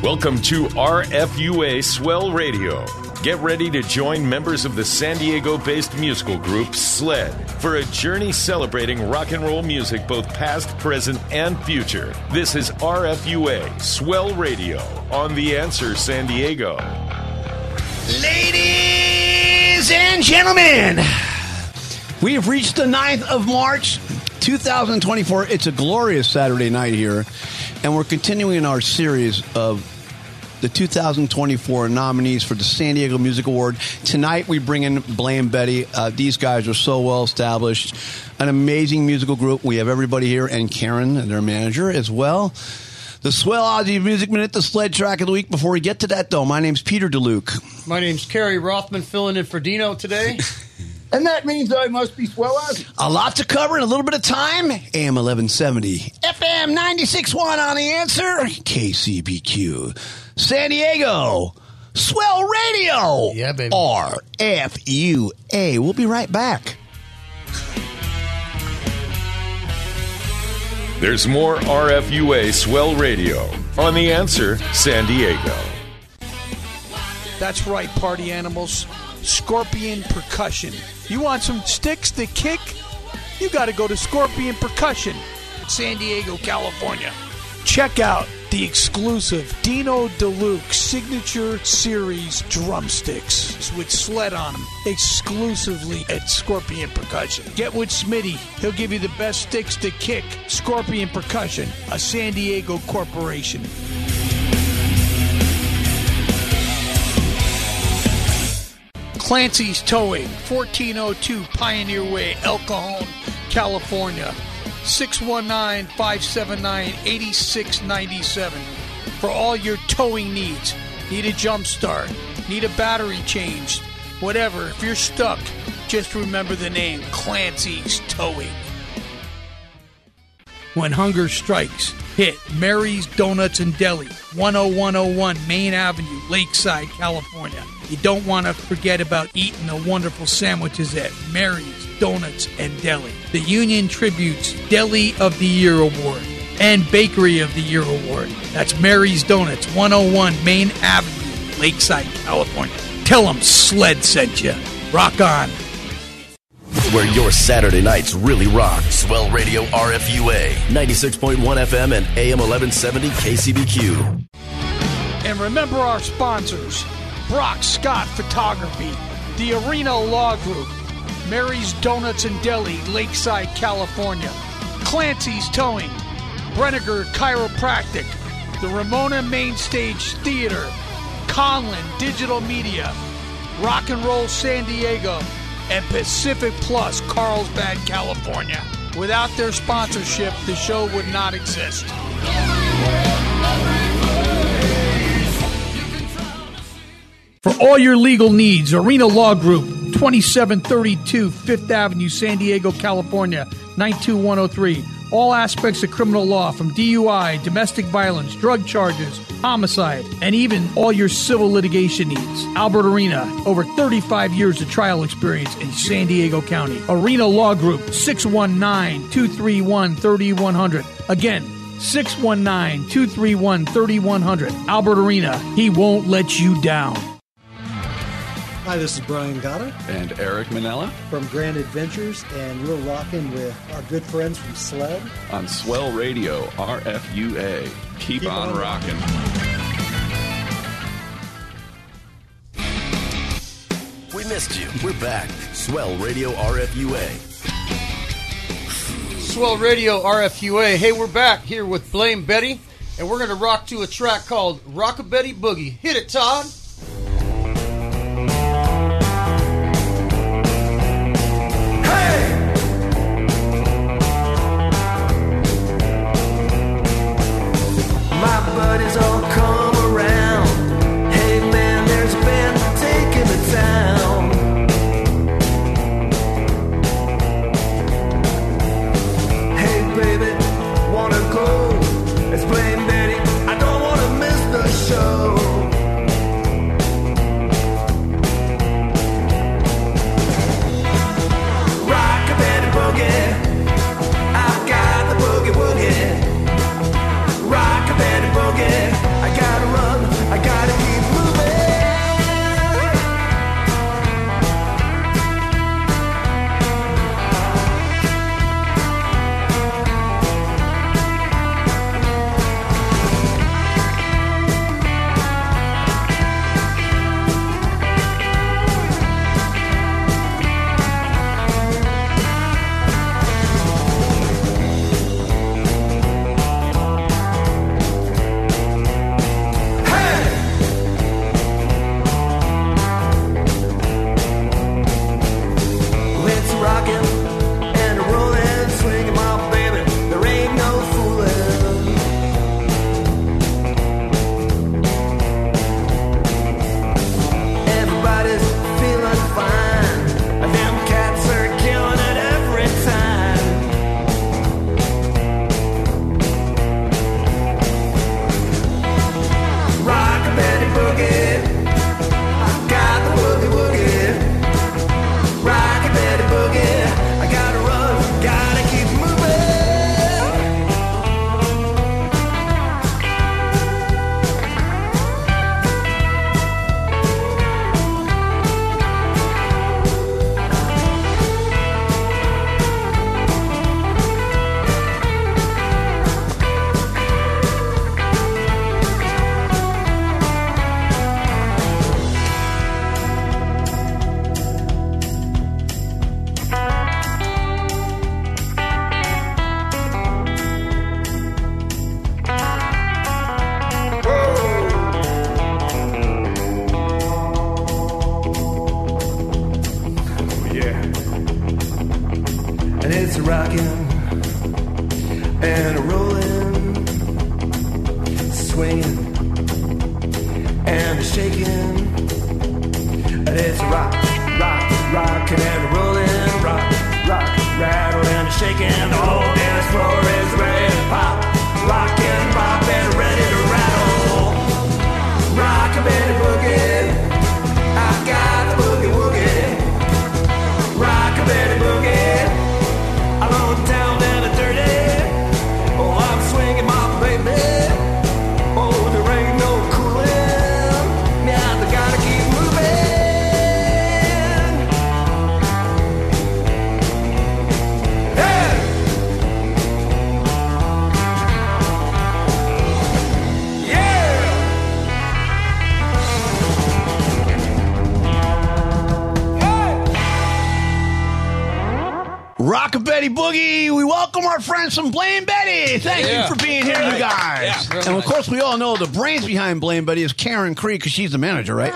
Welcome to RFUA Swell Radio. Get ready to join members of the San Diego-based musical group SLED for a journey celebrating rock and roll music both past, present, and future. This is RFUA Swell Radio on The Answer San Diego. Ladies and gentlemen, we have reached the 9th of March, 2024. It's a glorious Saturday night here, and we're continuing our series of the 2024 nominees for the San Diego Music Award. Tonight, we bring in Blaine Betty. These guys are so well established. An amazing musical group. We have everybody here, and Karen, their manager, as well. The Swell Aussie Music Minute, the sled track of the week. Before we get to that, though, my name's Peter DeLuke. My name's Kerry Rothman, filling in for Dino today. And that means I must be Swell Aussie. A lot to cover in a little bit of time. AM 1170, FM 96.1 on The Answer, KCBQ, San Diego, Swell Radio. Yeah, baby. RFUA. We'll be right back. There's more RFUA Swell Radio on The Answer San Diego. That's right, party animals. Scorpion Percussion. You want some sticks to kick? You got to go to Scorpion Percussion, San Diego, California. Check out the exclusive Dino DeLuke Signature Series drumsticks with sled on them, exclusively at Scorpion Percussion. Get with Smitty. He'll give you the best sticks to kick. Scorpion Percussion, a San Diego corporation. Clancy's Towing, 1402 Pioneer Way, El Cajon, California. 619-579-8697 for all your towing needs. Need a jump start, need a battery changed, whatever. If you're stuck, just remember the name, Clancy's Towing. When hunger strikes, hit Mary's Donuts and Deli, 10101 Main Avenue, Lakeside, California. You don't want to forget about eating the wonderful sandwiches at Mary's Donuts and Deli. The Union Tribute's Deli of the Year Award and Bakery of the Year Award. That's Mary's Donuts, 101 Main Avenue, Lakeside, California. Tell them Sled sent you. Rock on. Where your Saturday nights really rock. Swell Radio RFUA, 96.1 FM and AM 1170 KCBQ. And remember our sponsors, Brock Scott Photography, the Arena Law Group, Mary's Donuts and Deli, Lakeside, California, Clancy's Towing, Brenniger Chiropractic, the Ramona Main Stage Theater, Conlin Digital Media, Rock and Roll San Diego, and Pacific Plus, Carlsbad, California. Without their sponsorship, the show would not exist. For all your legal needs, Arena Law Group, 2732 Fifth Avenue, San Diego, California, 92103. All aspects of criminal law, from DUI, domestic violence, drug charges, homicide, and even all your civil litigation needs. Albert Arena, over 35 years of trial experience in San Diego County. Arena Law Group, 619-231-3100. Again, 619-231-3100. Albert Arena, he won't let you down. Hi, this is Brian Goddard. And Eric Manella. From Grand Adventures, and you're rocking with our good friends from SLED. On Swell Radio, RFUA. Keep on rocking. We missed you. We're back. Swell Radio RFUA. Swell Radio RFUA. Hey, we're back here with Blaine Betty, and we're going to rock to a track called Rock-a-Betty Boogie. Hit it, Todd. My buddies all come around. Hey man, there's a band taking the town. Hey baby, wanna go? It's Blaine Betty. I don't wanna miss the show. and rolling, swinging and shaking. It's rock, rock, rocking and rolling, rock, rock, rattle and shaking. The whole dance floor is ready to pop, rock and pop and ready to rattle. Rockabilly boogie, I got the boogie woogie. Rockabilly boogie, alone down and a dirty. Oh, I'm swinging my baby. Oh, there ain't no cooling. Now they gotta keep moving. Hey! Yeah! Rockabilly Boogie, we welcome our friends from Blaine Betty. Thank you for being here, you guys. Yeah. And of course, we all know the brains behind Blaine Betty is Karen Creek, because she's the manager, right?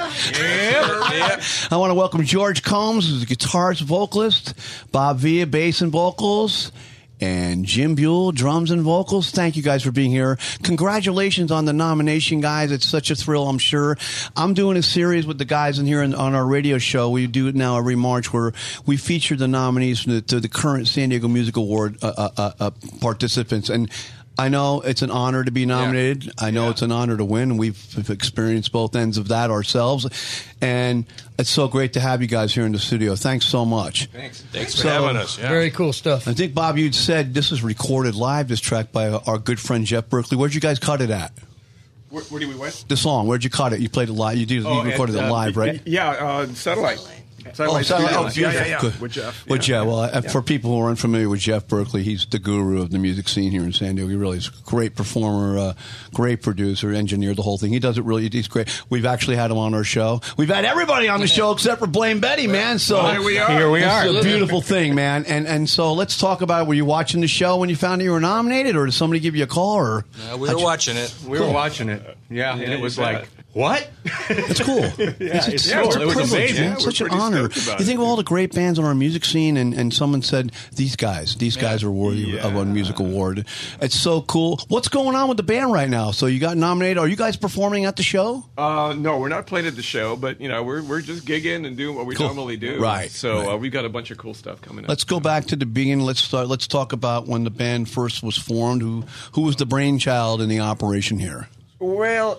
Yeah. I want to welcome George Combs, who's the guitarist, vocalist, Bob Villa, bass and vocals, and Jim Buell, drums and vocals. Thank you guys for being here. Congratulations on the nomination, guys. It's such a thrill, I'm sure. I'm doing a series with the guys in here on our radio show. We do it now every March, where we feature the nominees to the current San Diego Music Award participants. And I know it's an honor to be nominated. Yeah. I know it's an honor to win. We've experienced both ends of that ourselves. And it's so great to have you guys here in the studio. Thanks so much. Thanks for having us. Yeah. Very cool stuff. I think, Bob, you'd said this was recorded live, this track, by our good friend Jeff Berkeley. Where'd you guys cut it at? Where did we went? The song. Where'd you cut it? You played it live. You recorded it live, right? Yeah, Satellite. Satellite. Yeah. Good. With Jeff. With Jeff. Well, for people who are unfamiliar with Jeff Berkeley, he's the guru of the music scene here in San Diego. He really is a great performer, great producer, engineer, the whole thing. He does it really. He's great. We've actually had him on our show. We've had everybody on the show except for Blaine Betty, man. So here we are. It's a beautiful thing, man. And so let's talk about, were you watching the show when you found out you were nominated, or did somebody give you a call? Or we were watching it. We were watching it. Yeah, and it was like, what? It's cool. It's cool. It was amazing. Man. Such an honor. You think of all the great bands on our music scene, and someone said, these guys are worthy of a music award. It's so cool. What's going on with the band right now? So you got nominated. Are you guys performing at the show? No, we're not playing at the show, but we're just gigging and doing what we normally do. Right. So we've got a bunch of cool stuff coming up. Let's go back to the beginning. Let's talk about when the band first was formed. Who was the brainchild in the operation here? Well,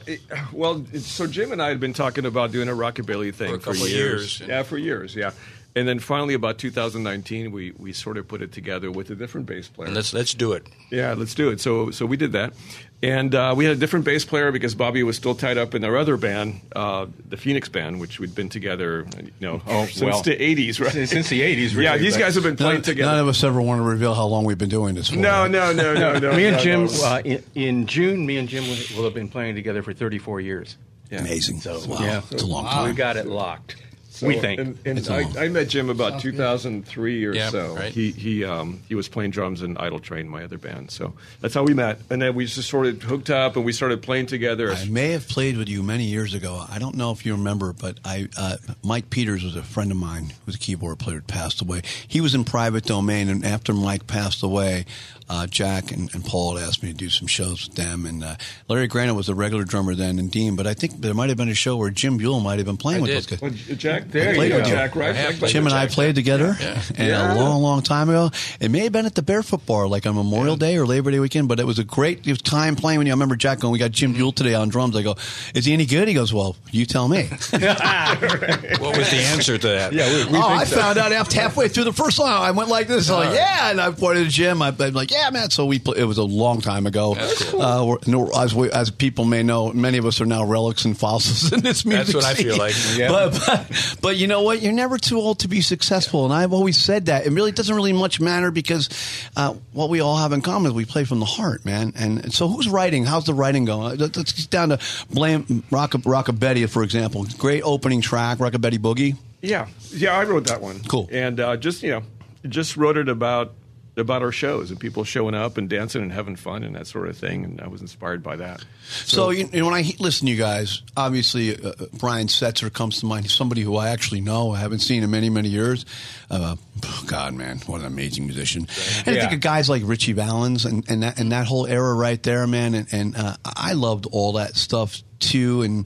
so Jim and I had been talking about doing a rockabilly thing for years. Yeah, for years, yeah. And then finally, about 2019, we sort of put it together with a different bass player. And let's do it. Yeah, let's do it. So we did that. And we had a different bass player because Bobby was still tied up in our other band, the Phoenix Band, which we'd been together, since the 80s, right? Since the 80s, really. Yeah, these guys have been playing together. None of us ever want to reveal how long we've been doing this for. No. Me and Jim, in June, will have been playing together for 34 years. Yeah. Amazing. So, it's a long time. We got it locked. So, we think. And I met Jim about 2003 or so. Right. He was playing drums in Idle Train, my other band. So that's how we met. And then we just sort of hooked up and we started playing together. I may have played with you many years ago. I don't know if you remember, but Mike Peters was a friend of mine who was a keyboard player, passed away. He was in Private Domain, and after Mike passed away, Jack and Paul had asked me to do some shows with them. And Larry Grana was a regular drummer then, and Dean. But I think there might have been a show where Jim Buell might have been playing with those guys. Well, Jack, there you go. Jack, right? Jim and I played together a long time ago. It may have been at the Barefoot Bar, like on Memorial Day or Labor Day weekend, but it was a great time playing. When I remember Jack going, we got Jim Buell today on drums. I go, is he any good? He goes, well, you tell me. What was the answer to that? I found out after halfway through the first song. I went like this, and I pointed to Jim. I'm like, yeah, man. So it was a long time ago. Cool. As people may know, many of us are now relics and fossils in this music That's what scene. I feel like. But you know what? You're never too old to be successful, and I've always said that. It really doesn't really much matter because what we all have in common is we play from the heart, man. And so who's writing? How's the writing going? Let's get down to Rockabetty, for example. Great opening track, Rockabetty Boogie. Yeah, I wrote that one. Cool. And just wrote it about about our shows and people showing up and dancing and having fun and that sort of thing. And I was inspired by that. So you know, when I listen to you guys, obviously Brian Setzer comes to mind. He's somebody who I actually know. I haven't seen in many, many years. God, man, what an amazing musician. And I think of guys like Richie Valens and that whole era right there, man. And I loved all that stuff too. And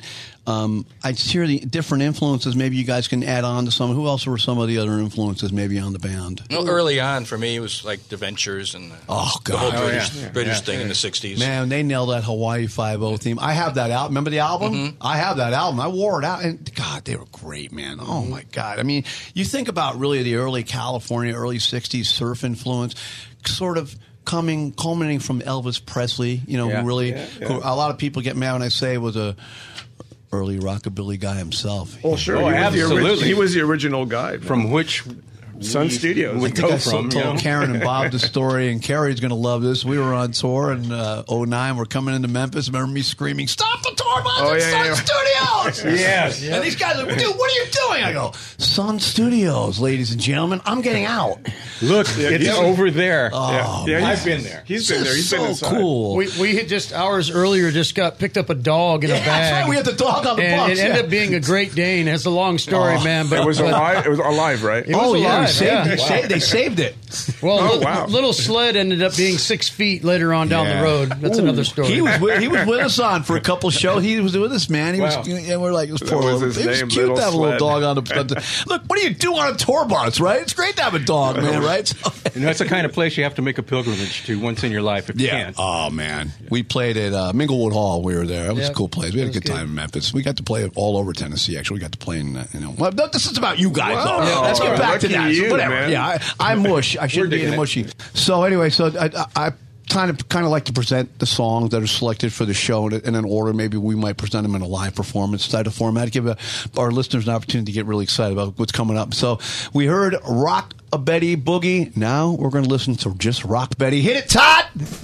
I hear the different influences. Maybe you guys can add on to some. Who else were some of the other influences maybe on the band? Well, early on for me, it was like the Ventures and the whole British thing in the 60s. Man, they nailed that Hawaii Five-0 theme. I have that album. Remember the album? Mm-hmm. I have that album. I wore it out. And, God, they were great, man. Oh, my God. I mean, you think about really the early California, early 60s surf influence sort of culminating from Elvis Presley, you know, who a lot of people get mad when I say was a early rockabilly guy himself. Oh, sure. He was the original guy. From which Sun Studios. I think I told Karen and Bob the story, and Carrie's going to love this. We were on tour in 2009. We're coming into Memphis. Remember me screaming, "Stop the tour bus at Sun Studios!" Yes. And these guys are like, "Dude, what are you doing?" I go, "Sun Studios, ladies and gentlemen. I'm getting out." Look, it's over there. Oh, I've been there. He's been there. He's so been inside. Cool. We had just hours earlier picked up a dog in a bag. That's right. We had the dog on the bus. It ended up being a Great Dane. It's a long story, man. But it was alive. It was alive, right? It was alive. They saved it. Well, little sled ended up being 6 feet later on down the road. That's another story. He was with us on for a couple shows. He was with us, man. We're like, it was poor. It was cute to have a little dog on the. Look, what do you do on a tour bus, right? It's great to have a dog, man, right? And that's the kind of place you have to make a pilgrimage to once in your life if you can. Oh man, we played at Minglewood Hall. We were there. It was a cool place. We had a good time in Memphis. We got to play all over Tennessee. Actually, we got to play in. Well, this is about you guys, though. Let's get back to that. So whatever. Man. Yeah, I'm mush. I shouldn't be mushy. So anyway, I kind of like to present the songs that are selected for the show in an order. Maybe we might present them in a live performance type of format. Give our listeners an opportunity to get really excited about what's coming up. So we heard Rock a Betty Boogie. Now we're going to listen to just Rock Betty. Hit it, Todd!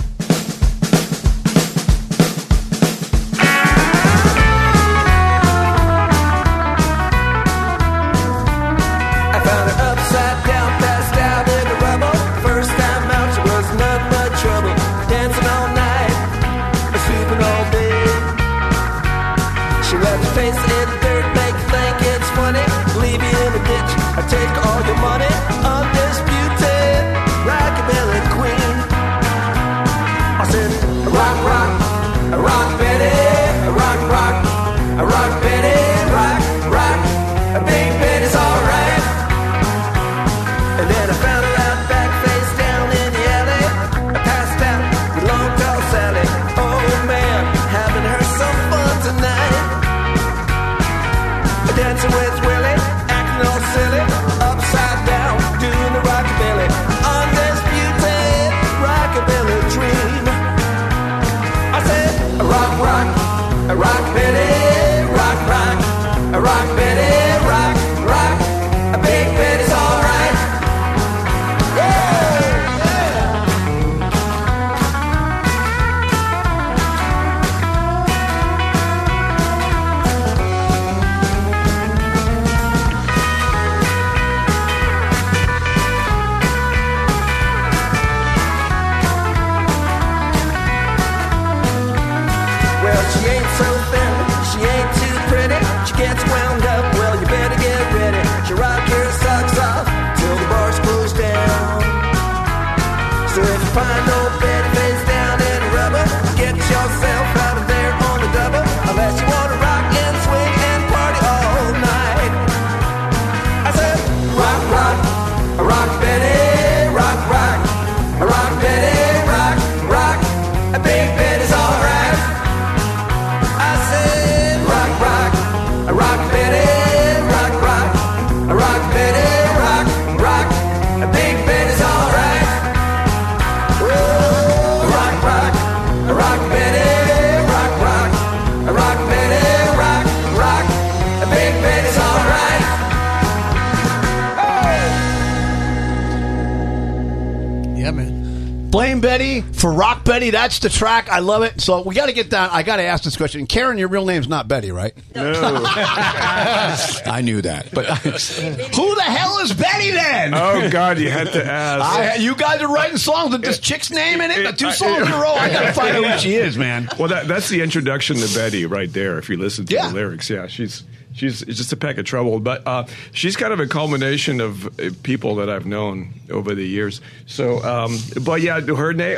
Take all your money, undisputed rockabilly queen. I said, rock, rock, rock Betty, rock, rock, rock Betty, rock, rock, Big Betty's alright. And then I found her out back face down in the alley. I passed out with long tall Sally. Oh man, having her some fun tonight. Dancing with Willie, acting all silly, upside down, doing the rockabilly, undisputed rockabilly dream. I said, rock, rock, rock Betty, rock, rock, rock Betty, rock, rock, Big Betty's alright. Yeah, yeah. She ain't so thin, she ain't too pretty. She gets wound up, well you better get ready. She rock her socks off till the bars close down. So if you find old Betty face down in rubber, get yourself out of there on the double. Unless you want to rock and swing and party all night. I said, rock, rock, rock Betty, rock, rock, rock Betty, rock, rock, Big Betty's alright. Rock Betty, rock, rock, rock Betty, rock, rock, Big Betty's alright. Rock, rock, rock Betty, rock, rock, rock Betty, rock, rock, Big Betty's alright. Yeah, man. Blame Betty for Rock Betty. That's the track. I love it. So we got to get down. I got to ask this question. Karen, your real name's not Betty, right? No. I knew that. But who the hell is Betty then? Oh, God, you had to ask. You guys are writing songs with this chick's name in it? 2 songs in a row. I got to find out who she is, man. Well, that's the introduction to Betty right there, if you listen to the lyrics. Yeah, she's just a peck of trouble. But she's kind of a culmination of people that I've known over the years. So, but yeah, her name...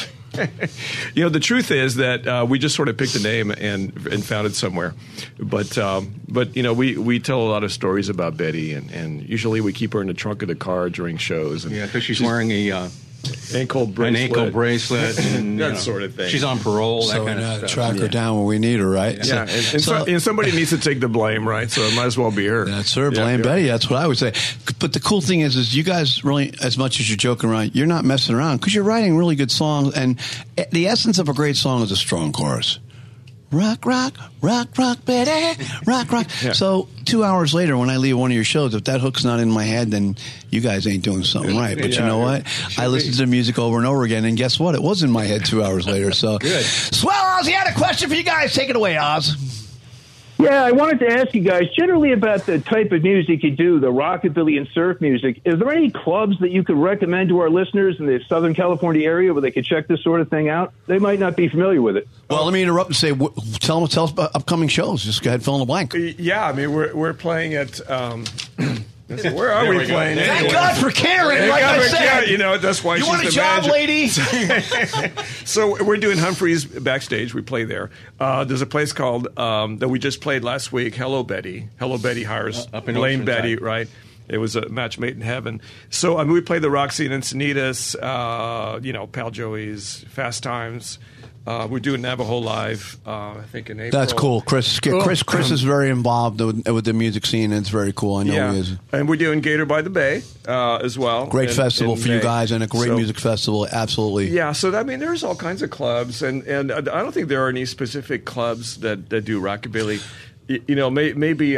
the truth is that we just sort of picked a name and found it somewhere. But we tell a lot of stories about Betty, and usually we keep her in the trunk of the car during shows. And because she's wearing an ankle bracelet, and that sort of thing. She's on parole. So that kind of stuff. Track her down when we need her, right? Yeah, and somebody needs to take the blame, right? So it might as well be her. That's her. Blame Betty. That's what I would say. But the cool thing is you guys really, as much as you're joking around, you're not messing around because you're writing really good songs. And the essence of a great song is a strong chorus. Rock, rock, rock, rock, Betty, rock, rock. Yeah. So 2 hours later, when I leave one of your shows, if that hook's not in my head, then you guys ain't doing something right. But you know what? I listened to the music over and over again, and guess what? It was in my head 2 hours later. So good. Swell Ozzy had a question for you guys. Take it away, Oz. Yeah, I wanted to ask you guys generally about the type of music you do, the rockabilly and surf music. Is there any clubs that you could recommend to our listeners in the Southern California area where they could check this sort of thing out? They might not be familiar with it. Well, let me interrupt and say, tell us about upcoming shows. Just go ahead and fill in the blank. Yeah, I mean, we're playing at... where are we playing? Thank God for Karen, like I said. That's why you she's want a the job, manager. lady? So we're doing Humphreys backstage. We play there. There's a place called that we just played last week. Hello Betty. Hello Betty hires up in Blame Betty. Right. It was a match made in heaven. So we played the Roxy and Encinitas. Pal Joey's, Fast Times. We're doing Navajo Live, I think, in April. That's cool. Chris is very involved with the music scene, and it's very cool. I know he is. And we're doing Gator by the Bay as well. Great festival for you guys, and a great music festival, absolutely. Yeah, so, there's all kinds of clubs, and I don't think there are any specific clubs that do rockabilly. Maybe,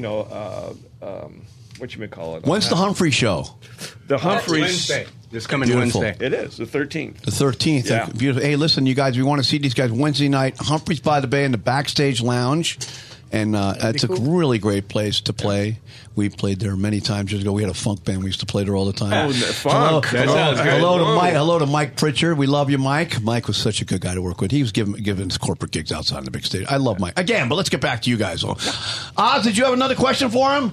whatchamacallit? When's the Humphrey show? The Humphreys. Wednesday. This coming Beautiful. Wednesday. It is, the 13th. The 13th. Yeah. Beautiful. Hey, listen, you guys, we want to see these guys Wednesday night, Humphreys by the Bay in the Backstage Lounge. And it's a really great place to play. We played there many times years ago. We had a funk band. We used to play there all the time. Oh, funk. Hello to Mike Pritchard. We love you, Mike. Mike was such a good guy to work with. He was giving us corporate gigs outside the big stage. I love Mike. Again, but let's get back to you guys. Oz, did you have another question for him?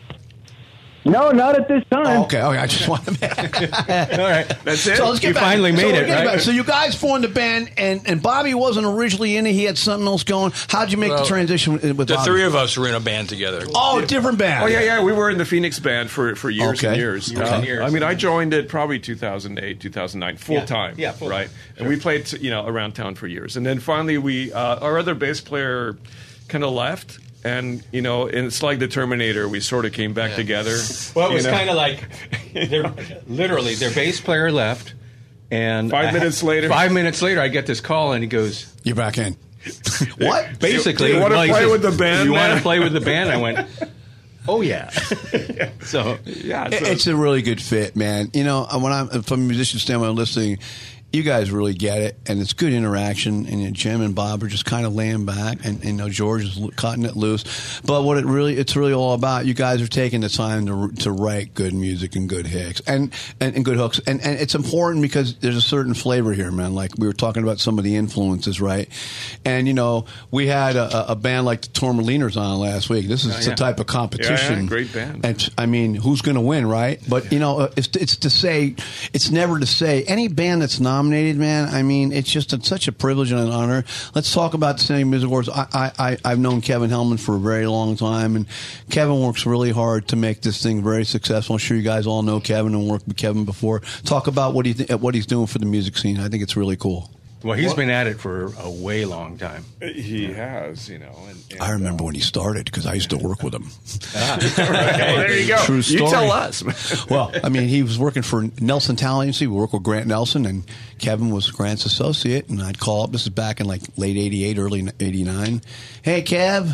No, not at this time. Okay. I just want to all right. That's it. So let's get back. Finally made it, right? So you guys formed a band, and Bobby wasn't originally in it. He had something else going. How'd you make the transition with Bobby? The three of us were in a band together. Oh, different band. Oh, yeah. We were in the Phoenix band for years and years. Years. I joined it probably 2008, 2009, full-time. Yeah, full-time. Right? Sure. And we played, around town for years. And then finally our other bass player kind of left. And, it's like the Terminator. We sort of came back together. Well, it was kind of like, their bass player left. And 5 minutes later, I get this call, and he goes, "You're back in." What? Basically, do you want to play with the band? You want to play with the band? I went, oh, yeah. So, it's a really good fit, man. When I'm from a musician standpoint, listening, you guys really get it, and it's good interaction. And Jim and Bob are just kind of laying back, and George is cutting it loose. But what it's really all about, you guys are taking the time to write good music and good hits and good hooks, and it's important because there's a certain flavor here, man. Like we were talking about some of the influences, right? And we had a band like the Tourmaliners on last week. This is the type of competition. Yeah, great band. And who's going to win, right? But it's never to say any band that's nominated, man. It's just such a privilege and an honor. Let's talk about the San Diego Music Awards. I've known Kevin Hellman for a very long time, and Kevin works really hard to make this thing very successful. I'm sure you guys all know Kevin and worked with Kevin before. Talk about what he's doing for the music scene. I think it's really cool. Well, he's been at it for a way long time. He has, And I remember when he started because I used to work with him. There you go. True story. You tell us. Well, he was working for Nelson Talent Agency. We worked with Grant Nelson, and Kevin was Grant's associate. And I'd call up. This is back in late '88, early '89. Hey, Kev,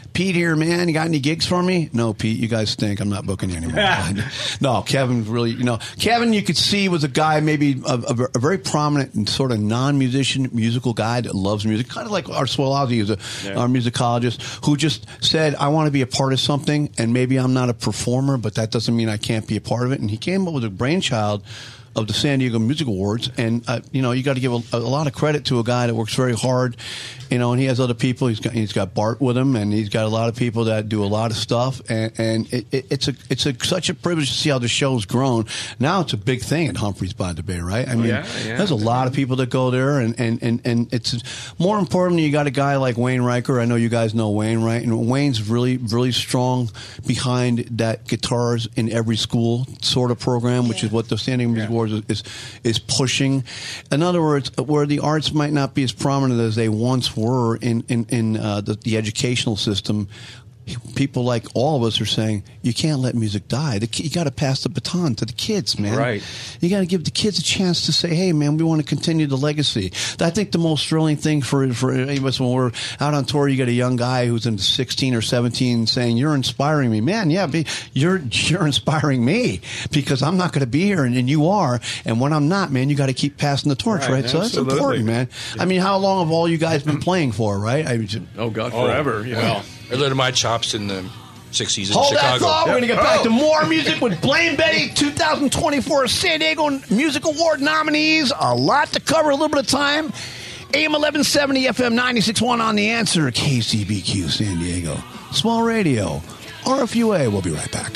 Pete here, man. You got any gigs for me? No, Pete, you guys stink. I'm not booking you anymore. No, Kevin's really, Kevin, you could see was a guy, maybe a very prominent and sort of non-musician, musical guy that loves music, kind of like our Swell Ozzy is our musicologist, who just said, I want to be a part of something, and maybe I'm not a performer, but that doesn't mean I can't be a part of it. And he came up with a brainchild of the San Diego Music Awards, and you got to give a lot of credit to a guy that works very hard, and he has other people. He's got Bart with him, and he's got a lot of people that do a lot of stuff, and it's such a privilege to see how the show's grown. Now it's a big thing at Humphreys by the Bay, right? I mean, there's a lot of people that go there, and it's more important. You got a guy like Wayne Riker. I know you guys know Wayne, right? And Wayne's really, really strong behind that guitars in every school sort of program, which is what the San Diego Music Awards is pushing. In other words, where the arts might not be as prominent as they once were in the educational system, people like all of us are saying, you can't let music die. You got to pass the baton to the kids, man. Right. You got to give the kids a chance to say, hey, man, we want to continue the legacy. I think the most thrilling thing for any of us when we're out on tour, you get a young guy who's in 16 or 17 saying, you're inspiring me. Man, you're inspiring me because I'm not going to be here and you are. And when I'm not, man, you got to keep passing the torch, right? So that's important, man. Yeah. I mean, how long have all you guys been playing for, right? Forever. Well, I learned my chops in the 60s in Chicago. Hold that thought. We're going to get back to more music with Blame Betty, 2024 San Diego Music Award nominees. A lot to cover, a little bit of time. AM 1170, FM 96.1 on The Answer, KCBQ San Diego. Small Radio, RFUA. We'll be right back.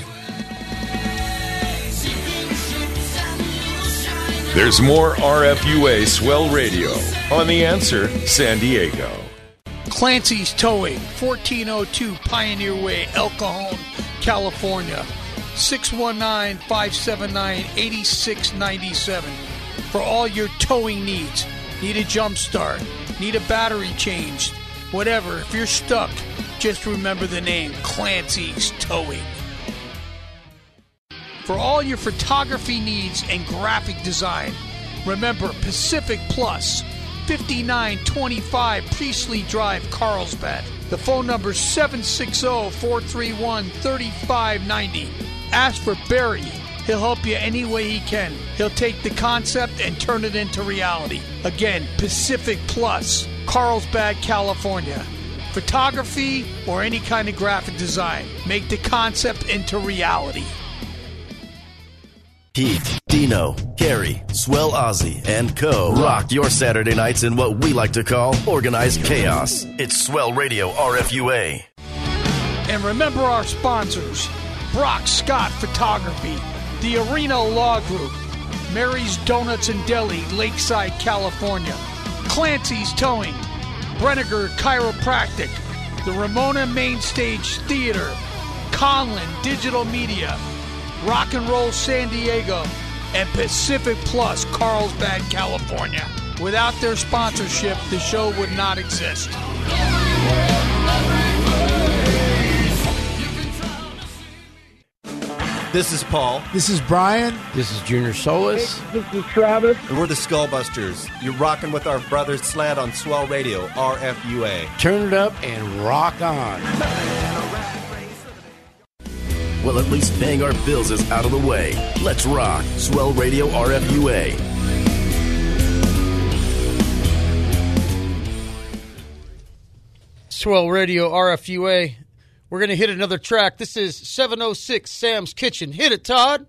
There's more RFUA Swell Radio on The Answer San Diego. Clancy's Towing, 1402 Pioneer Way, El Cajon, California. 619-579-8697. For all your towing needs. Need a jump start, need a battery changed, whatever. If you're stuck, just remember the name, Clancy's Towing. For all your photography needs and graphic design, remember Pacific Plus, 5925 Priestley Drive, Carlsbad. The phone number is 760-431-3590. Ask for Barry. He'll help you any way he can. He'll take the concept and turn it into reality. Again, Pacific Plus, Carlsbad, California. Photography or any kind of graphic design. Make the concept into reality. Pete, Dino, Carrie, Swell Ozzy, and Co. rocked your Saturday nights in what we like to call organized chaos. It's Swell Radio RFUA. And remember our sponsors, Brock Scott Photography, the Arena Law Group, Mary's Donuts and Deli, Lakeside, California, Clancy's Towing, Brenniger Chiropractic, the Ramona Main Stage Theater, Conlin Digital Media, Rock and Roll San Diego, and Pacific Plus Carlsbad, California. Without their sponsorship, the show would not exist. This is Paul. This is Brian. This is Junior Solis. This is Travis. And we're the Skullbusters. You're rocking with our brothers Slant on Swell Radio, RFUA. Turn it up and rock on. Well, at least paying our bills is out of the way. Let's rock. Swell Radio RFUA. Swell Radio RFUA. We're going to hit another track. This is 706 Sam's Kitchen. Hit it, Todd.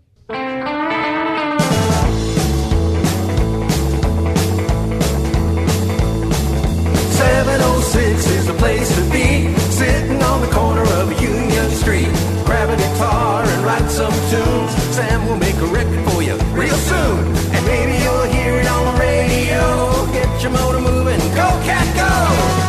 706 is the place to be, sitting on the corner of Union Street. Grab a guitar and write some tunes. Sam will make a record for you real soon, and maybe you'll hear it on the radio. Get your motor moving, go cat go!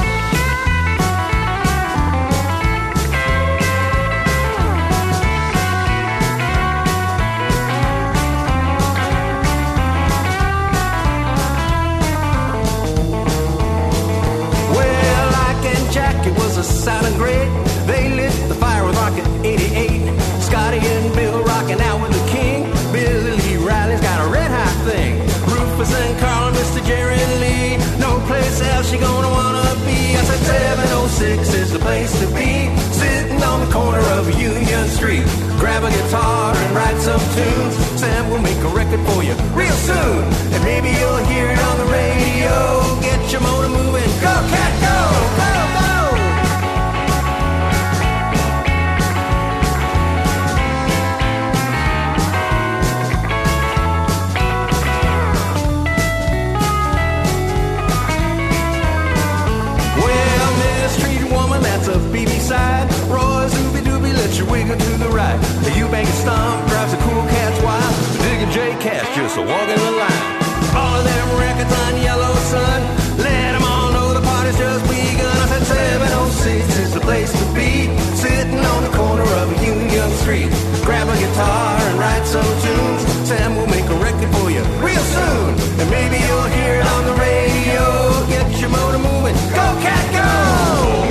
so walk in the line. All of them records on Yellow Sun, let them all know the party's just begun. I said 706 is the place to be, sitting on the corner of Union Street. Grab a guitar and write some tunes. Sam will make a record for you real soon, and maybe you'll hear it on the radio. Get your motor moving, go cat go!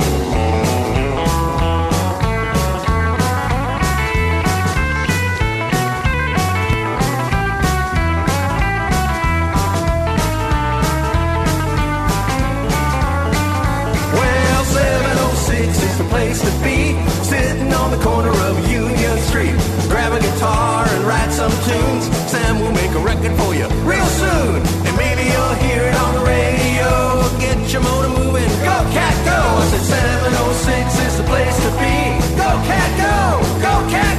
Well, 706 is the place to be, sitting on the corner of Union Street. Grab a guitar and write some tunes. Sam will make a record for you real soon, and maybe you'll hear it on the radio. Get your motor moving, go cat go! I said 706 is the place to be. Go cat go! Go cat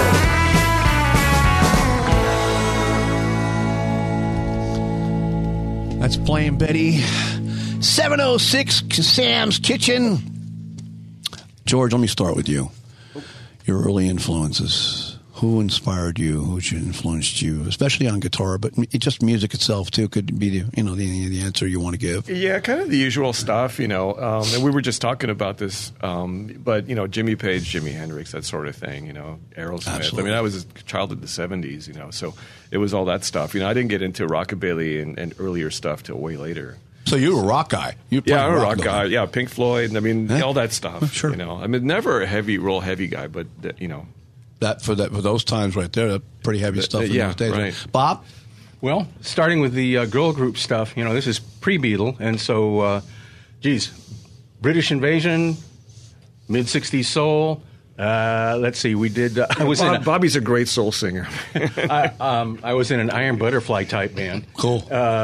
go! That's Blaine Betty. 706 Sam's Kitchen. George, let me start with you. Your early influences. Who inspired you? Who influenced you, especially on guitar, but just music itself too could be the answer you want to give. Yeah, kind of the usual stuff, and we were just talking about this, but Jimmy Page, Jimi Hendrix, that sort of thing, Aerosmith. Absolutely. I mean, I was a child of the 70s, so it was all that stuff. I didn't get into rockabilly and earlier stuff till way later. So you were a rock guy. I'm a rock guy. Yeah, Pink Floyd. I mean, all that stuff. Sure. I mean, never a real heavy guy, but That for those times right there, that pretty heavy stuff in those days. Right. Bob? Well, starting with the girl group stuff, this is pre-Beatle, and so, British Invasion, mid-'60s soul. Let's see, we did... Bobby's a great soul singer. I was in an Iron Butterfly type band. Cool.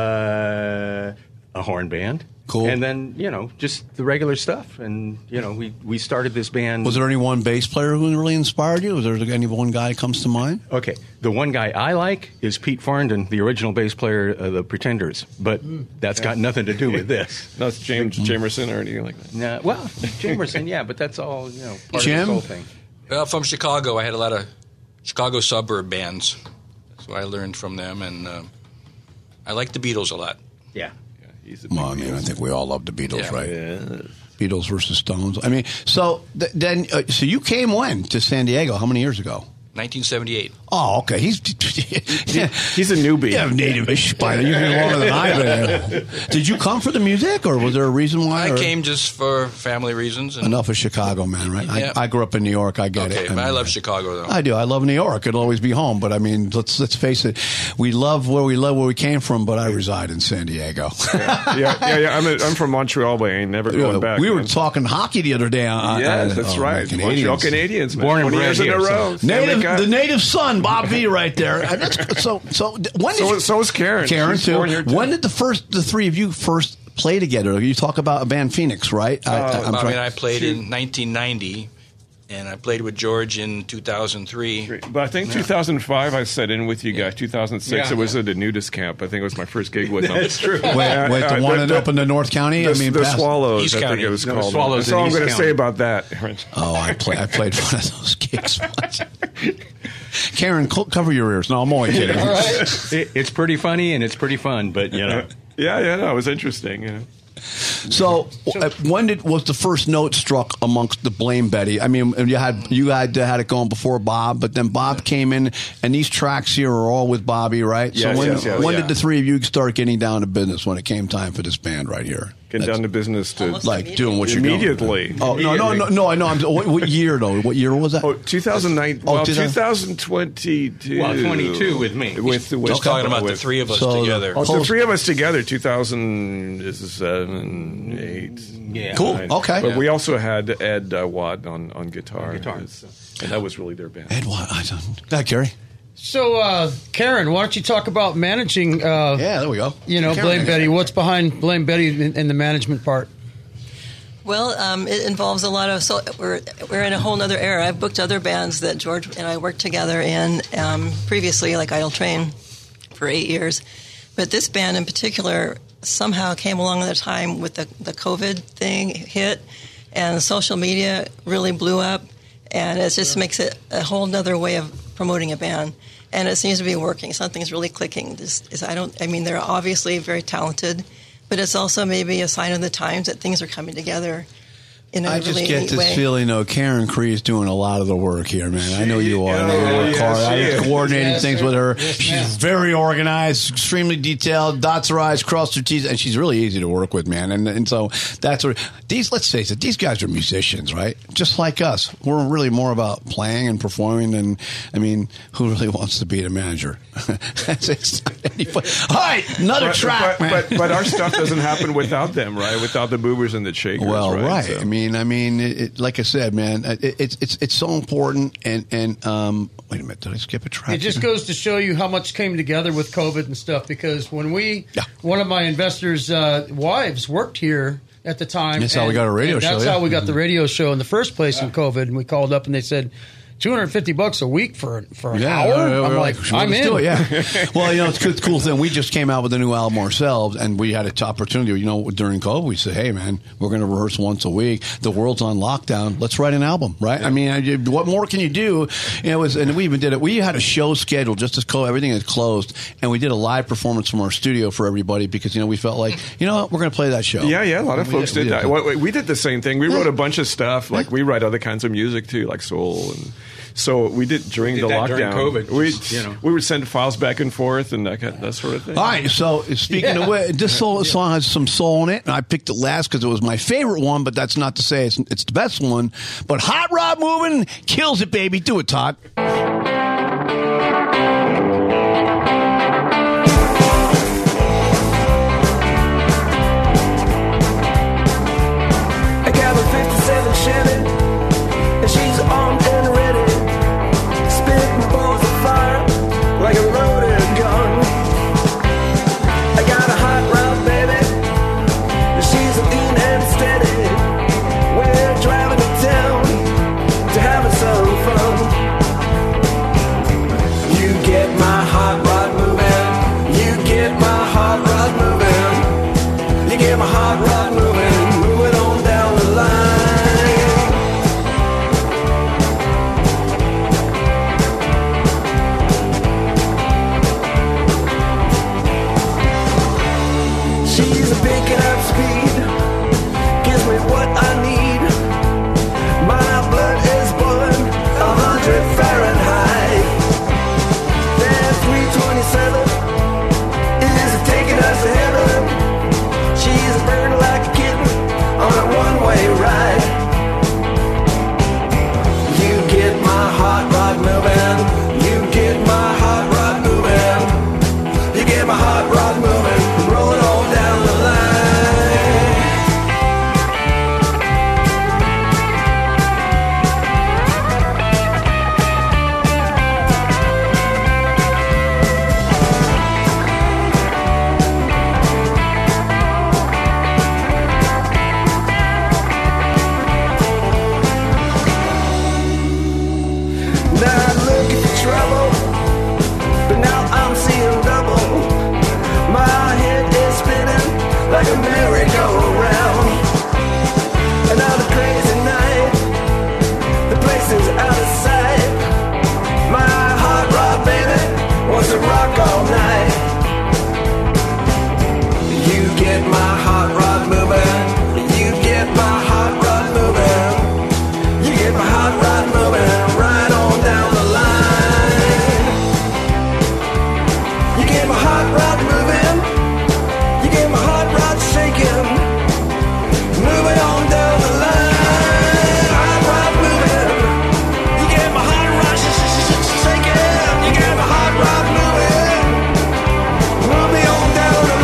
A horn band. Cool. And then, just the regular stuff. And, we started this band. Was there any one bass player who really inspired you? Was there any one guy that comes to mind? Okay. The one guy I like is Pete Farndon, the original bass player of the Pretenders. But that's got nothing to do with this. No, it's Jamerson or anything like that. No, well, Jamerson, yeah, but that's all, part of the whole thing. Well, from Chicago, I had a lot of Chicago suburb bands. So I learned from them, and I like the Beatles a lot. Yeah. Come on, man. I think we all love the Beatles, right? Yeah. Beatles versus Stones. I mean, so then you came when to San Diego? How many years ago? 1978. Oh, okay. He's a newbie. Yeah, native-ish by now. You've been longer than I been. Did you come for the music, or was there a reason why? I came just for family reasons. Enough of Chicago, man, right? Yeah. I grew up in New York. I get it. But I love Chicago, though. I do. I love New York. It'll always be home. But, I mean, let's face it. We love where we came from, but I reside in San Diego. Yeah. I'm from Montreal, but I ain't never going back. We were talking hockey the other day. That's right. Montreal Canadiens, man. Born and bred in a row. The native son, Bob V, right there. So is Karen. Karen too. When did the three of you first play together? You talk about a band Phoenix, right? I played in 1990, and I played with George in 2003. But I think 2005 I set in with you guys. 2006 it was at a nudist camp. I think it was my first gig with them. That's true. Wait, the one up in the North County? The Swallows, East I County. think it was called. Swallows. That's all I'm going to say about that. Oh, I played one of those gigs once. Karen, cover your ears. No, I'm only kidding. All right. It's pretty funny and it's pretty fun, but Yeah, it was interesting. So when was the first note struck amongst the Blaine Betty? I mean, you had it going before Bob, but then Bob came in, and these tracks here are all with Bobby, right? Yes, so when did the three of you start getting down to business when it came time for this band right here? Get down to business to doing what you're doing. Immediately. Oh, no, I know. What year, though? What year was that? 2009. Well, 2022. Well, 22 with me. With talking about the three of us together. The three of us together, 2007, 8. Yeah. Cool. Okay. But we also had Ed Watt on guitar. And that was really their band. Ed Watt. Go ahead, Kerry. So, Karen, why don't you talk about managing? There we go. Blaine Betty. What's behind Blaine Betty in the management part? Well, it involves a lot of. So we're in a whole other era. I've booked other bands that George and I worked together in previously, like Idle Train, for 8 years. But this band in particular somehow came along at a time with the COVID thing hit, and social media really blew up, and it just makes it a whole other way of promoting a band. and it seems to be working. Something's really clicking. They're obviously very talented, but it's also maybe a sign of the times that things are coming together. I just get this feeling, though, Karen Cree is doing a lot of the work here, man. I know you are. I was coordinating things with her. She's very organized, extremely detailed, dots her I's, cross her T's, and she's really easy to work with, man. And so that's what let's face it, these guys are musicians, right? Just like us. We're really more about playing and performing than, who really wants to be the manager? All right, another track, man. But our stuff doesn't happen without them, right? Without the movers and the shakers, well, right? So. Like I said, man, it's so important. And wait a minute, did I skip a track? It just goes to show you how much came together with COVID and stuff. Because when one of my investors' wives worked here at the time. That's how we got a radio show. That's how we got the radio show in the first place in COVID. And we called up and they said, $250 a week for an hour? I'm like, I'm in. Yeah. Well, it's a cool thing. We just came out with a new album ourselves, and we had an opportunity. During COVID, we said, "Hey, man, we're going to rehearse once a week. The world's on lockdown. Let's write an album, right?" Yeah. What more can you do? And we even did it. We had a show scheduled just as everything is closed, and we did a live performance from our studio for everybody because we felt like, we're going to play that show. Yeah. A lot of folks did that. We did the same thing. We wrote a bunch of stuff. Like we write other kinds of music too, like soul and. So we did during the lockdown. During COVID, we would send files back and forth and that sort of thing. All right. So speaking of which, this song has some soul in it, and I picked it last because it was my favorite one. But that's not to say it's the best one. But Hot Rod Moving kills it, baby. Do it, Todd. I got a 57 Chevy, and she's armed and ready. Like a loaded gun. I got a hot rod, baby. She's lean and steady. We're driving to town to having some fun. You get my hot rod moving. You get my hot rod moving. You get my hot rod moving. Moving on down the line. Picking up speed gives me what I need. My blood is boiling 100 Fahrenheit. That 327 is taking us to heaven. She's burning like a kitten on a one-way ride. You get my hot rod moving. You get my hot rod moving. You get my hot rod moving. Rolling on down the line. Now I'm looking for trouble, but now I'm seeing double. My head is spinning like a merry-go-round. Another crazy night, the place is out of sight. My hot rod baby wants to rock all night. You get my hot rod moving. You get my hot rod moving. You get my hot rod moving right on down the line. You get my hot rod moving. You get my hot rod shaking. Moving on down the line. Hot rod moving. You get my hot rod shaking. You get my hot rod moving. Move me on down the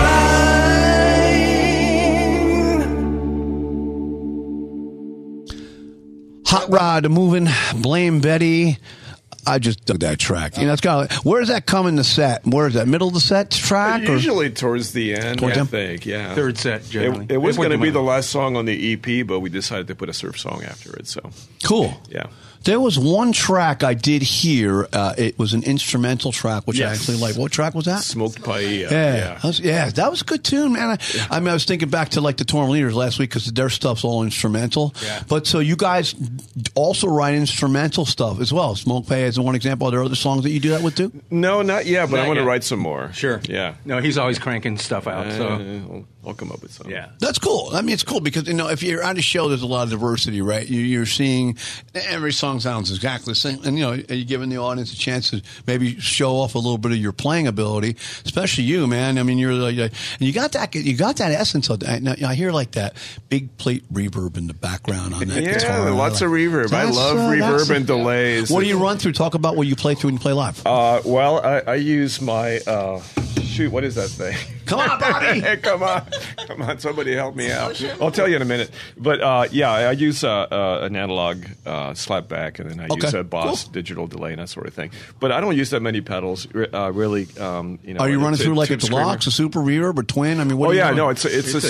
line. Hot Rod Moving, Blame Betty. I just dug that track. It's got. Where does that come in the set? Where is that? Middle of the set track? Usually towards the end, I think. Yeah, third set generally. It was going to be the last song on the EP, but we decided to put a surf song after it. So cool. Yeah. There was one track I did hear. It was an instrumental track, which I actually like. What track was that? Smoked Paella. Yeah. That was a good tune, man. I was thinking back to like the Torn Leaders last week because their stuff's all instrumental. Yeah. But so you guys also write instrumental stuff as well. Smoked Paella as one example. Are there other songs that you do that with too? No, not yet, but Not I want to yet. write some more. Sure. Yeah. No, he's always cranking stuff out. So I'll come up with some. Yeah. That's cool. I mean, it's cool because, if you're on a show, there's a lot of diversity, right? You're seeing every song sounds exactly the same. And, you're giving the audience a chance to maybe show off a little bit of your playing ability, especially you, man. I mean, you're like, and you got that essence of that. Now, I hear like that big plate reverb in the background on that guitar. Yeah, lots of reverb. I love reverb and delays. What do you run through? Talk about what you play through when you play live. Well, I use my, shoot, what is that thing? Come on, Bobby. Come on, somebody help me out. I'll tell you in a minute. But I use an analog slapback, and then I use a Boss digital delay and that sort of thing. But I don't use that many pedals, really. Are you running through like a deluxe, a super reverb, or twin? I mean, what? It's a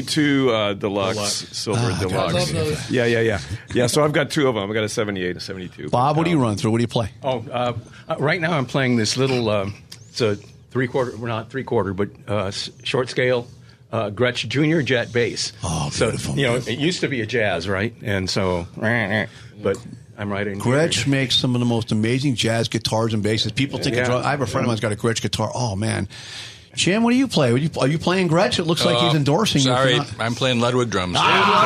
72 deluxe silver deluxe. I love those. Yeah. So I've got two of them. I've got a 78 and a 72. Bob, what do you run through? What do you play? Right now I'm playing this little. It's a not three-quarter, but short scale Gretsch Junior Jet bass. Oh, beautiful. So, it used to be a jazz, right? And so, but I'm writing. Gretsch makes some of the most amazing jazz guitars and basses. People think I have a friend of mine's got a Gretsch guitar. Oh, man. Jim, what do you play? Are you playing Gretsch? It looks like he's endorsing you. Sorry, I'm playing Ludwig drums.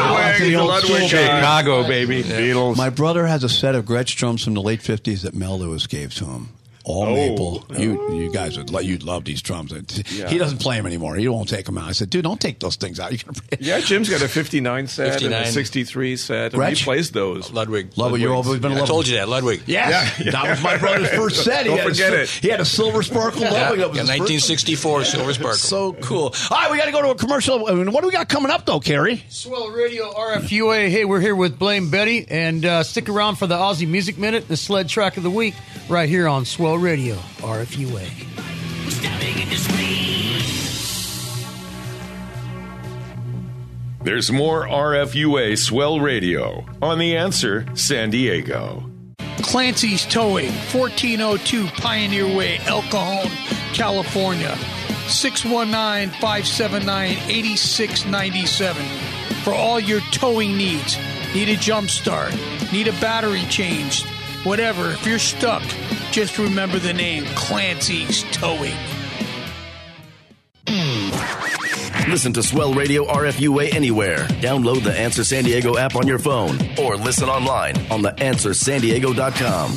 Ludwig Chicago, baby. Beatles. My brother has a set of Gretsch drums from the late 50s that Mel Lewis gave to him. All maple. You guys you'd love these drums. He doesn't play them anymore. He won't take them out. I said, dude, don't take those things out. Jim's got a 59 set and a 63 set. And he plays those. Ludwig. You've always been a Ludwig. I told you that, Ludwig. Yes. Yeah. That was my brother's first set. Don't forget it. He had a silver sparkle Ludwig. That was 1964 silver sparkle. So cool. All right, we got to go to a commercial. What do we got coming up, though, Kerry? Swell Radio RFUA. Hey, we're here with Blame Betty. And stick around for the Aussie Music Minute, the sled track of the week, right here on Swell Radio RFUA. There's more RFUA Swell Radio on The Answer San Diego. Clancy's Towing, 1402 Pioneer Way, El Cajon, California. 619-579-8697. For all your towing needs. Need a jump start. Need a battery changed. Whatever. If you're stuck, just remember the name Clancy's Towing. Listen to Swell Radio RFUA anywhere. Download the Answer San Diego app on your phone or listen online on theanswersandiego.com.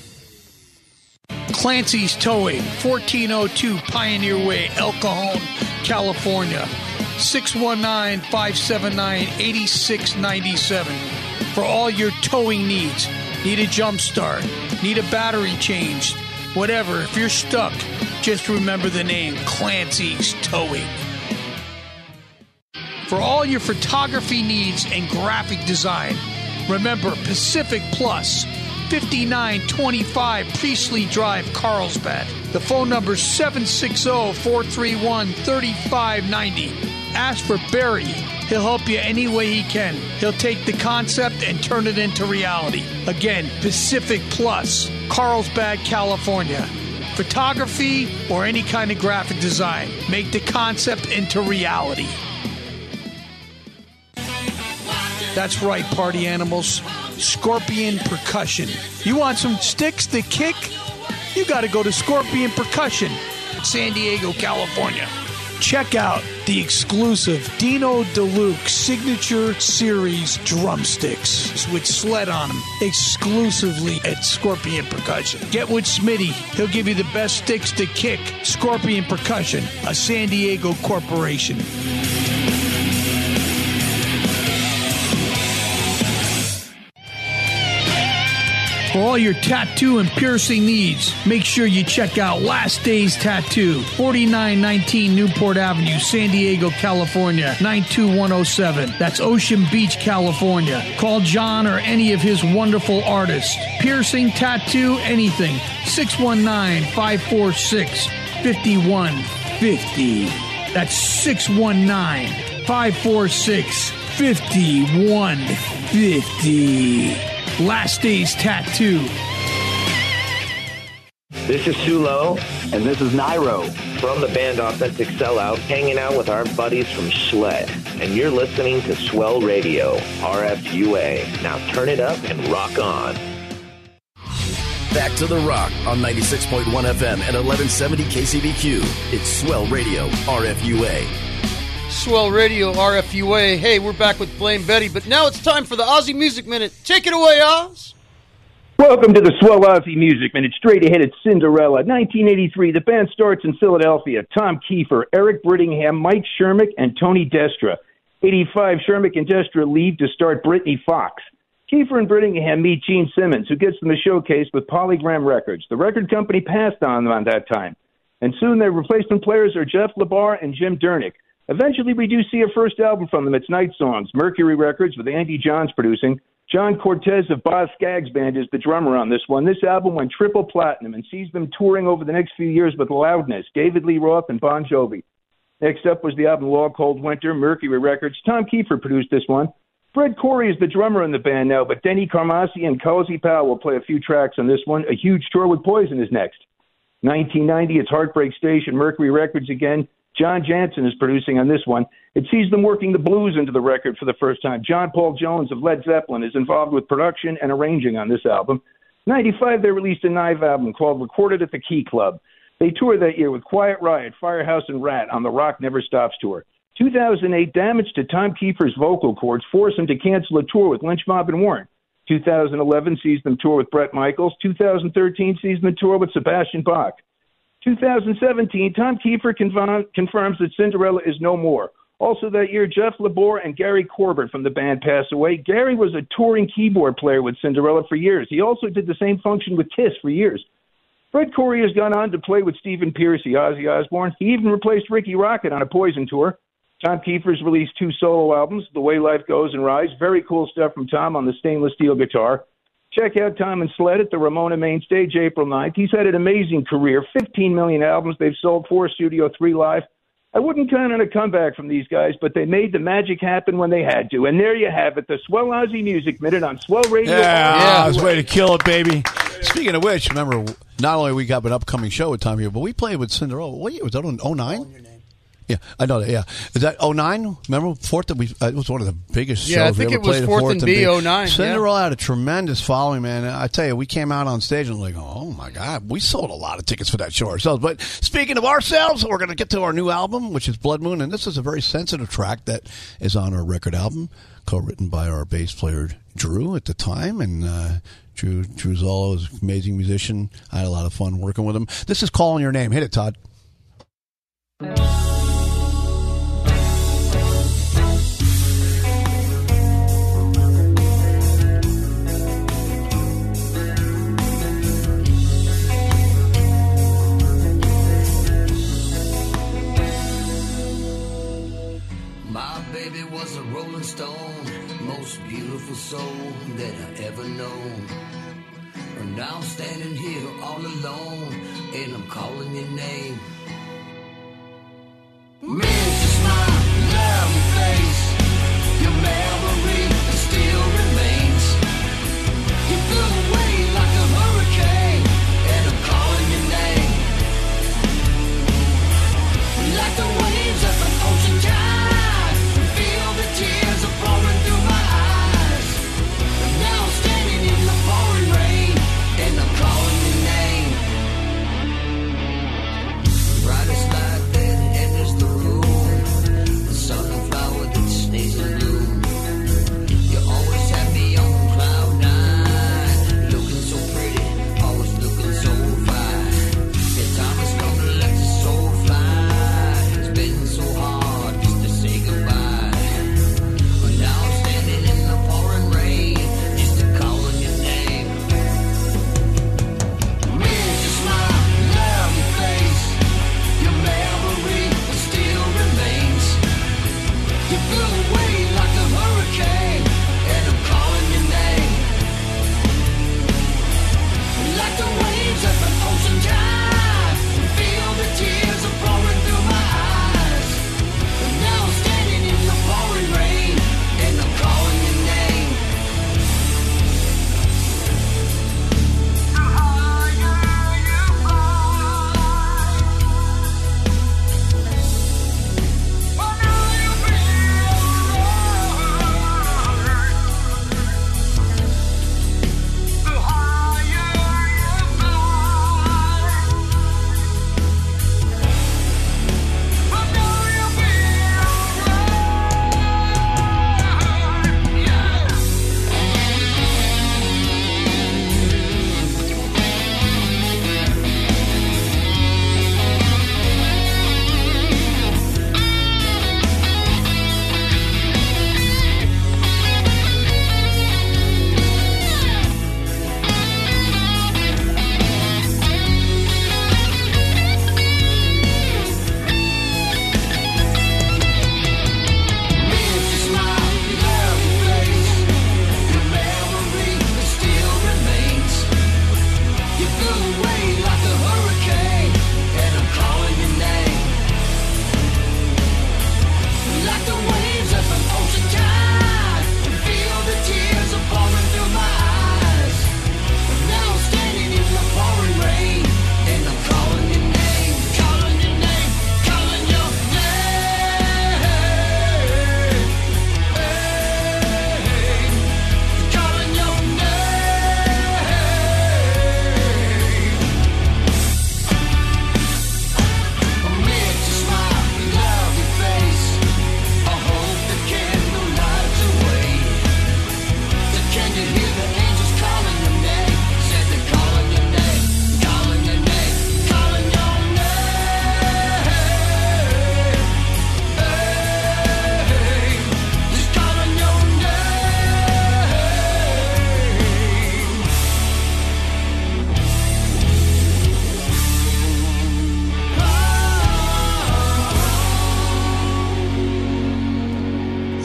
Clancy's Towing, 1402 Pioneer Way, El Cajon, California. 619-579-8697. For all your towing needs. Need a jump start. Need a battery changed. Whatever. If you're stuck, just remember the name Clancy's Towing. For all your photography needs and graphic design, remember Pacific Plus, 5925 Priestley Drive, Carlsbad. The phone number is 760-431-3590. Ask for Barry. He'll help you any way he can. He'll take the concept and turn it into reality. Again, Pacific Plus, Carlsbad, California. Photography or any kind of graphic design. Make the concept into reality. That's right, party animals. Scorpion Percussion. You want some sticks to kick? You got to go to Scorpion Percussion, San Diego, California. Check out the exclusive Dino DeLuke Signature Series drumsticks with sled on them exclusively at Scorpion Percussion. Get with Smitty. He'll give you the best sticks to kick. Scorpion Percussion, a San Diego corporation. For all your tattoo and piercing needs, make sure you check out Last Days Tattoo, 4919 Newport Avenue, San Diego, California, 92107. That's Ocean Beach, California. Call John or any of his wonderful artists. Piercing, tattoo, anything. 619-546-5150. That's 619-546-5150. Last Days Tattoo. This is Sulo. And this is Nairo. From the band Authentic Sellout, hanging out with our buddies from Schled. And you're listening to Swell Radio, RFUA. Now turn it up and rock on. back to the rock on 96.1 FM and 1170 KCBQ. It's Swell Radio, RFUA. Swell Radio, RFUA. Hey, we're back with Blame Betty, but now it's time for the Aussie Music Minute. Take it away, Oz. Welcome to the Swell Aussie Music Minute. Straight ahead at Cinderella. 1983, the band starts in Philadelphia. Tom Kiefer, Eric Brittingham, Mike Shermick, and Tony Destra. 85, Shermick and Destra leave to start Brittany Fox. Kiefer and Brittingham meet Gene Simmons, who gets them a showcase with Polygram Records. The record company passed on them on that time. And soon their replacement players are Jeff LeBar and Jim Dernick. Eventually, we do see a first album from them. It's Night Songs, Mercury Records, with Andy Johns producing. John Cortez of Boz Scaggs Band is the drummer on this one. This album went triple platinum and sees them touring over the next few years with Loudness, David Lee Roth, and Bon Jovi. Next up was the album Long Cold Winter, Mercury Records. Tom Kiefer produced this one. Fred Corey is the drummer in the band now, but Denny Carmassi and Cozy Powell will play a few tracks on this one. A huge tour with Poison is next. 1990, it's Heartbreak Station, Mercury Records again. John Jansen is producing on this one. It sees them working the blues into the record for the first time. John Paul Jones of Led Zeppelin is involved with production and arranging on this album. 95, they released a live album called Recorded at the Key Club. They toured that year with Quiet Riot, Firehouse, and Rat on the Rock Never Stops tour. 2008, damage to Tom Kiefer's vocal cords forced him to cancel a tour with Lynch Mob and Warren. 2011 sees them tour with Bret Michaels. 2013 sees them tour with Sebastian Bach. 2017, Tom Kiefer confirms that Cinderella is no more. Also that year, Jeff LeBar and Gary Corbett from the band pass away. Gary was a touring keyboard player with Cinderella for years. He also did the same function with Kiss for years. Fred Corey has gone on to play with Stephen Pearcy, Ozzy Osbourne. He even replaced Ricky Rocket on a Poison tour. Tom Kiefer's released 2 solo albums, The Way Life Goes and Rise. Very cool stuff from Tom on the stainless steel guitar. Check out Tom and Sled at the Ramona Main Stage April 9th. He's had an amazing career, 15 million albums. They've sold 4 Studio 3 Live. I wouldn't count on a comeback from these guys, but they made the magic happen when they had to. And there you have it, the Swell Aussie Music Minute on Swell Radio. Yeah, it's way to kill it, baby. Speaking of which, remember, not only we got an upcoming show with Tom here, but we played with Cinderella. What year was that? 09? Yeah, I know that, yeah. Is that 09? Remember? It was one of the biggest shows we ever played. Yeah, I think it was 4th and B, 09. Cinderella had a tremendous following, man. I tell you, we came out on stage and like, oh, my God, we sold a lot of tickets for that show ourselves. But speaking of ourselves, we're going to get to our new album, which is Blood Moon. And this is a very sensitive track that is on our record album, co-written by our bass player, Drew, at the time. And Drew Zollo is an amazing musician. I had a lot of fun working with him. This is Calling Your Name. Hit it, Todd. Most beautiful soul that I ever known. And now I'm standing here all alone, and I'm calling your name. Mrs. My lovely face, your memory still remains. You blew away like a hurricane, and I'm calling your name. Like the waves of an ocean tide, feel the tears are pouring through my eyes. And now I'm standing in the pouring rain, and I'm calling your name. Brightest light that enters the room, the sunflower that stays in bloom. You always have me on cloud 9, looking so pretty, always looking so fine. Your time is gonna let your soul fly. It's been so hard just to say goodbye. But now I'm standing in the pouring rain, just to calling your name. Mrs. My lovely face, your memory still remains. You blew away like a hurricane, and I'm calling your name. Like the waves of an ocean tide, feel the tears are pouring through my eyes. And now I'm standing in the pouring rain, and I'm calling your name. The higher you fly, I know you feel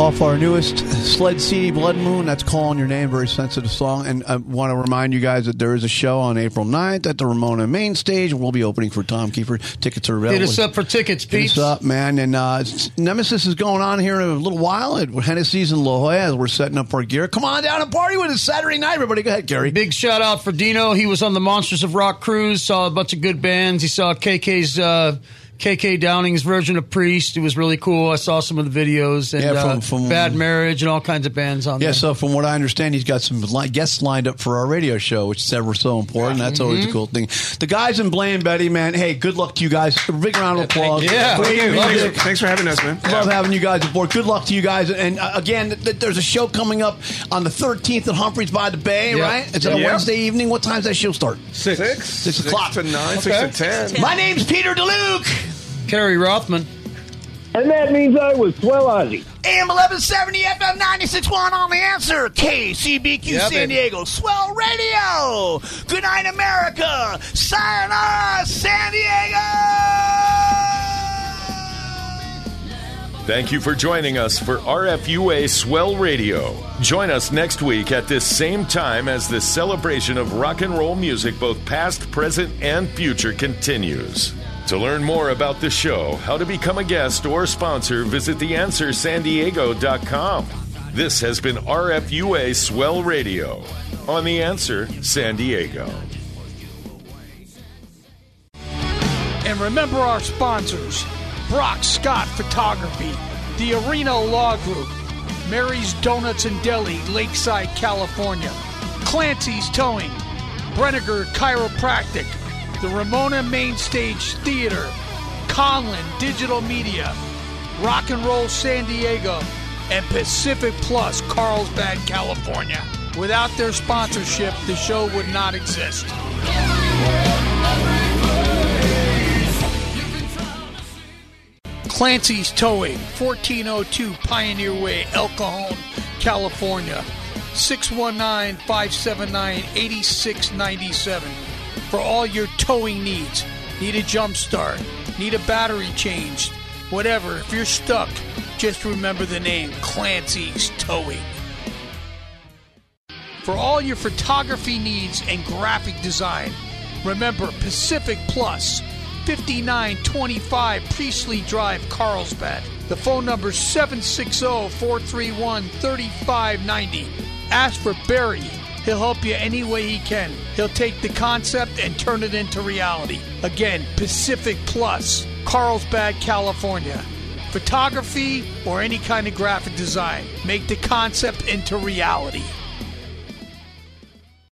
off our newest Sled CD, Blood Moon. That's Calling Your Name, very sensitive song. And I want to remind you guys that there is a show on April 9th at the Ramona Main Stage. We'll be opening for Tom Kiefer. Tickets are available. Hit us up for tickets, Pete. Hit us up, man. And Nemesis is going on here in a little while at Hennessy's in La Jolla as we're setting up our gear. Come on down and party with us Saturday night, everybody. Go ahead, Gary. Big shout out for Dino. He was on the Monsters of Rock cruise, saw a bunch of good bands. He saw KK Downing's version of Priest. It was really cool. I saw some of the videos. And from Bad Marriage and all kinds of bands on there. Yeah, so from what I understand, he's got some guests lined up for our radio show, which is ever so important. That's always a cool thing. The guys in Blaine Betty, man, hey, good luck to you guys. A big round of applause. Thanks for having us, man. Love having you guys aboard. Good luck to you guys. And again, there's a show coming up on the 13th at Humphreys by the Bay, right? It's on a Wednesday evening. What time does that show start? 6 o'clock. 6 to 9, 6 to 10. My name's Peter DeLuke. Kerry Rothman. And that means I was Swell Ozzy. AM 1170, FM 96.1 on The Answer. KCBQ San Diego. Swell Radio. Good night, America. Sayonara, San Diego. Thank you for joining us for RFUA Swell Radio. Join us next week at this same time as the celebration of rock and roll music, both past, present, and future, continues. To learn more about the show, how to become a guest or sponsor, visit theanswersandiego.com. This has been RFUA Swell Radio on The Answer San Diego. And remember our sponsors: Brock Scott Photography, the Arena Law Group, Mary's Donuts and Deli, Lakeside, California, Clancy's Towing, Brenniger Chiropractic, the Ramona Main Stage Theater, Conlin Digital Media, Rock and Roll San Diego, and Pacific Plus, Carlsbad, California. Without their sponsorship, the show would not exist. Clancy's Towing, 1402 Pioneer Way, El Cajon, California, 619-579-8697. For all your towing needs. Need a jump start, need a battery changed, whatever. If you're stuck, just remember the name, Clancy's Towing. For all your photography needs and graphic design, remember Pacific Plus, 5925 Priestley Drive, Carlsbad. The phone number is 760-431-3590. Ask for Barry. He'll help you any way he can. He'll take the concept and turn it into reality. Again, Pacific Plus, Carlsbad, California. Photography or any kind of graphic design. Make the concept into reality.